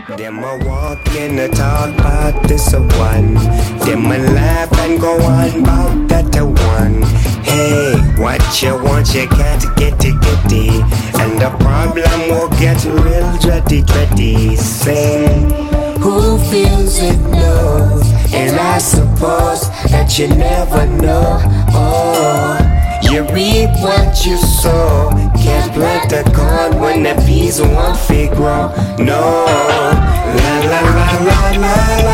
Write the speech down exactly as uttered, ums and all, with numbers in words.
Them a walk and a talk about this a one. Them a laugh and go on about that a one. Hey, what you want you can't get it, get it. And the problem will get real dready, dready. Sing, who feels it knows. And I suppose that you never know. Oh, you reap what you sow. Can't plant a corn when the peas won't fit grow. No, la la la la la